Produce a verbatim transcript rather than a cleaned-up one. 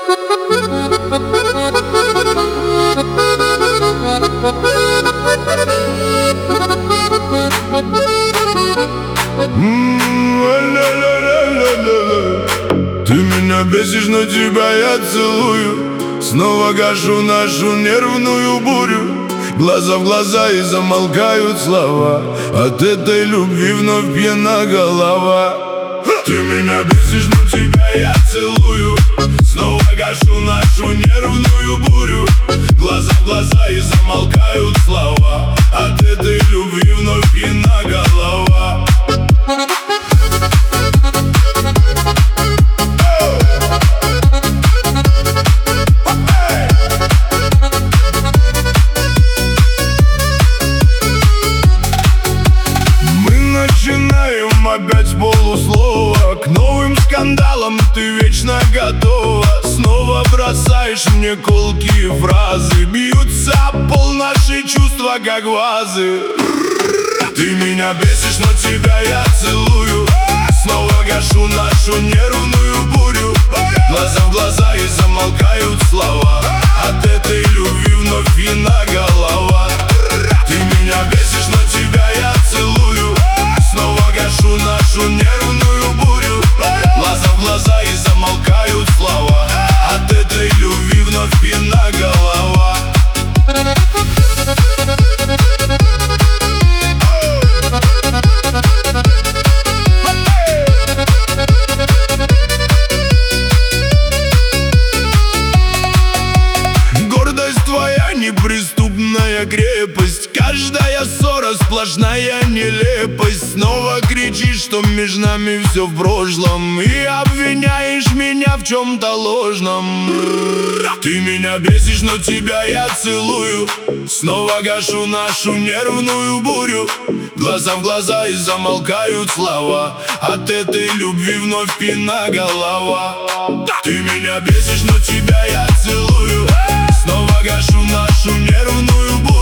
Ты меня бесишь, но тебя я целую. Снова гашу нашу нервную бурю. Глаза в глаза и замолкают слова. От этой любви вновь пьяна голова. Ты меня бесишь, но тебя я целую. Снова гашу нашу нервную бурю. Глаза в глаза и замолкают слова. От этой любви вновь пьяна голова. Начинаем опять с полуслова. К новым скандалам ты вечно готова. Снова бросаешь мне колкие фразы. Бьются об пол наши чувства, как вазы. Ты меня бесишь, но тебя я целую. Снова гашу нашу нервную бурю. Глаза в глаза и замолкают слова. От этой любви вновь пьяна голова. Ты меня бесишь, но тебя я целую. Снова гашу нашу нервную бурю. Глаза в глаза и замолкают слова. От этой любви вновь пьяна голова. Гордость твоя неприступная крепость. Каждая ссора сплошная нелепость. Снова кричишь, что между нами все в прошлом, и обвиняешь меня в чем-то ложном. Ты меня бесишь, но тебя я целую. Снова гашу нашу нервную бурю. Глаза в глаза и замолкают слова. От этой любви вновь пьяна голова. Ты меня бесишь, но тебя я целую. Снова гашу нашу нервную бурю.